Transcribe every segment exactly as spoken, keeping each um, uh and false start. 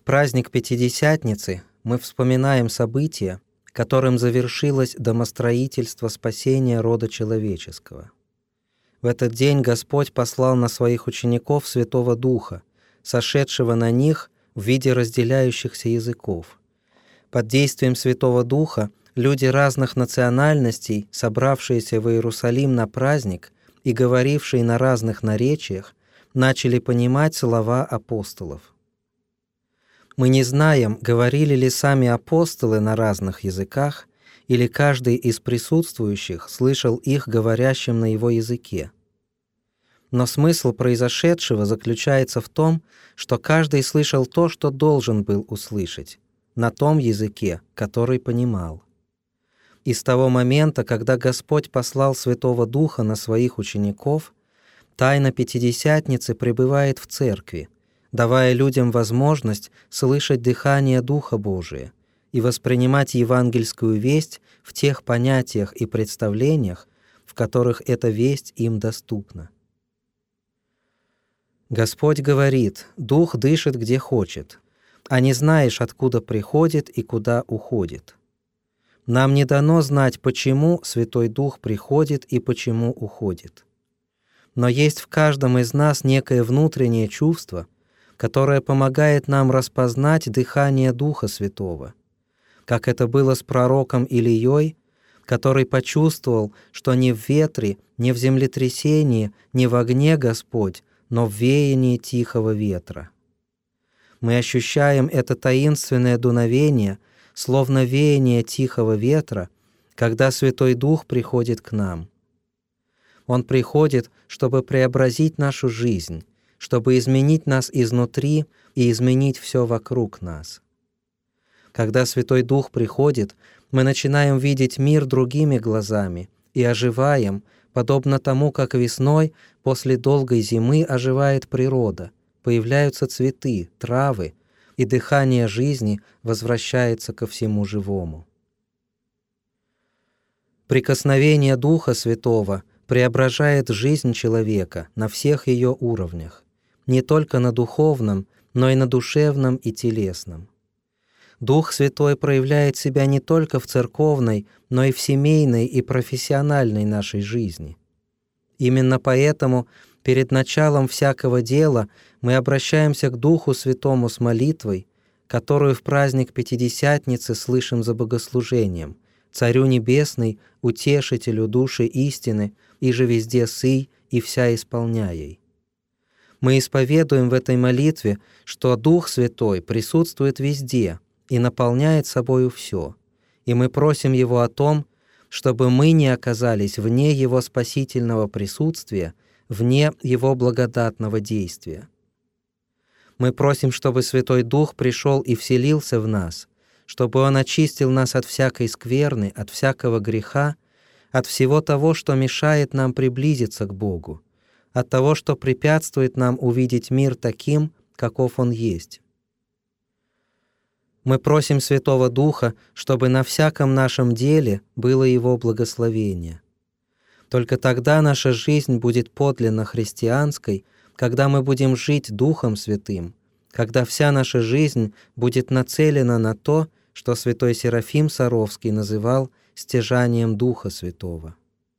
В праздник Пятидесятницы мы вспоминаем события, которым завершилось домостроительство спасения рода человеческого. В этот день Господь послал на своих учеников Святого Духа, сошедшего на них в виде разделяющихся языков. Под действием Святого Духа люди разных национальностей, собравшиеся в Иерусалим на праздник и говорившие на разных наречиях, начали понимать слова апостолов. Мы не знаем, говорили ли сами апостолы на разных языках, или каждый из присутствующих слышал их говорящим на его языке. Но смысл произошедшего заключается в том, что каждый слышал то, что должен был услышать, на том языке, который понимал. И с того момента, когда Господь послал Святого Духа на своих учеников, тайна Пятидесятницы пребывает в Церкви, давая людям возможность слышать дыхание Духа Божия и воспринимать евангельскую весть в тех понятиях и представлениях, в которых эта весть им доступна. Господь говорит: «Дух дышит, где хочет, а не знаешь, откуда приходит и куда уходит». Нам не дано знать, почему Святой Дух приходит и почему уходит. Но есть в каждом из нас некое внутреннее чувство, которое помогает нам распознать дыхание Духа Святого, как это было с пророком Илией, который почувствовал, что не в ветре, не в землетрясении, не в огне Господь, но в веянии тихого ветра. Мы ощущаем это таинственное дуновение, словно веяние тихого ветра, когда Святой Дух приходит к нам. Он приходит, чтобы преобразить нашу жизнь, чтобы изменить нас изнутри и изменить все вокруг нас. Когда Святой Дух приходит, мы начинаем видеть мир другими глазами и оживаем, подобно тому, как весной после долгой зимы оживает природа, появляются цветы, травы, и дыхание жизни возвращается ко всему живому. Прикосновение Духа Святого преображает жизнь человека на всех ее уровнях, не только на духовном, но и на душевном и телесном. Дух Святой проявляет себя не только в церковной, но и в семейной и профессиональной нашей жизни. Именно поэтому перед началом всякого дела мы обращаемся к Духу Святому с молитвой, которую в праздник Пятидесятницы слышим за богослужением: «Царю Небесный, утешителю души истины, и же везде сый, и вся исполняй». Мы исповедуем в этой молитве, что Дух Святой присутствует везде и наполняет собою все, и мы просим Его о том, чтобы мы не оказались вне Его спасительного присутствия, вне Его благодатного действия. Мы просим, чтобы Святой Дух пришел и вселился в нас, чтобы Он очистил нас от всякой скверны, от всякого греха, от всего того, что мешает нам приблизиться к Богу, от того, что препятствует нам увидеть мир таким, каков он есть. Мы просим Святого Духа, чтобы на всяком нашем деле было Его благословение. Только тогда наша жизнь будет подлинно христианской, когда мы будем жить Духом Святым, когда вся наша жизнь будет нацелена на то, что святой Серафим Саровский называл стяжанием Духа Святого.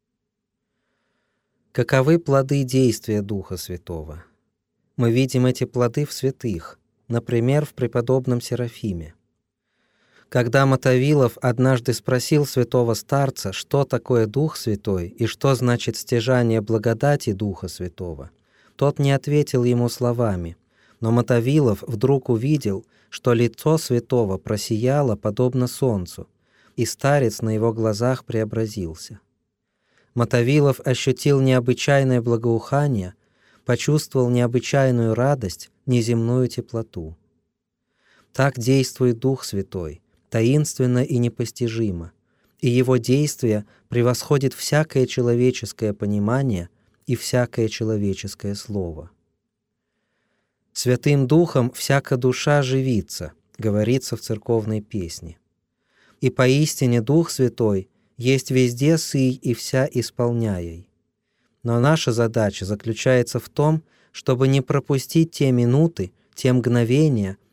Каковы плоды действия Духа Святого? Мы видим эти плоды в святых, например, в преподобном Серафиме. Когда Мотовилов однажды спросил святого старца, что такое Дух Святой и что значит стяжание благодати Духа Святого, тот не ответил ему словами, но Мотовилов вдруг увидел, что лицо святого просияло подобно солнцу, и старец на его глазах преобразился. Мотовилов ощутил необычайное благоухание, почувствовал необычайную радость, неземную теплоту. Так действует Дух Святой, таинственно и непостижимо, и Его действие превосходит всякое человеческое понимание и всякое человеческое слово. «Святым Духом всяка душа живится», говорится в церковной песне. И поистине Дух Святой есть везде сый и вся исполняй. Но наша задача заключается в том, чтобы не пропустить те минуты, те мгновения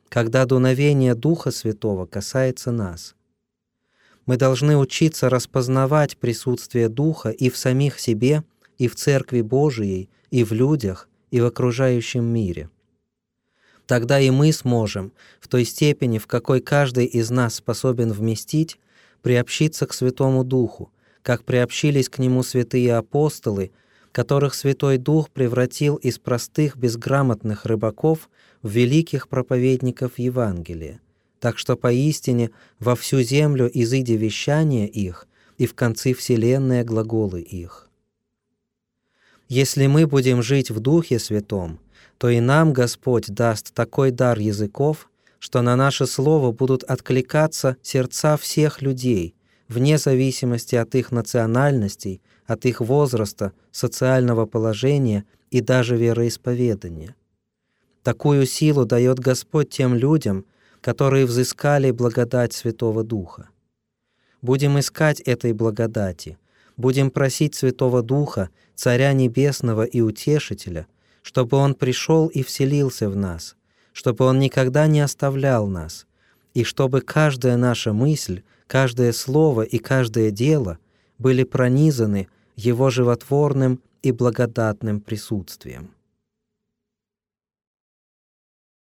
когда дуновение Духа Святого касается нас. Мы должны учиться распознавать присутствие Духа и в самих себе, и в Церкви Божией, и в людях, и в окружающем мире. Тогда и мы сможем, в той степени, в какой каждый из нас способен вместить, приобщиться к Святому Духу, как приобщились к Нему святые апостолы, которых Святой Дух превратил из простых безграмотных рыбаков в великих проповедников Евангелия, так что поистине во всю землю изыди вещание их, и в концы вселенной глаголы их. Если мы будем жить в Духе Святом, то и нам Господь даст такой дар языков, что на наше слово будут откликаться сердца всех людей, вне зависимости от их национальностей, от их возраста, социального положения и даже вероисповедания. Такую силу дает Господь тем людям, которые взыскали благодать Святого Духа. Будем искать этой благодати, будем просить Святого Духа, Царя Небесного и Утешителя, чтобы Он пришел и вселился в нас, чтобы Он никогда не оставлял нас, и чтобы каждая наша мысль, каждое слово и каждое дело были пронизаны Его животворным и благодатным присутствием.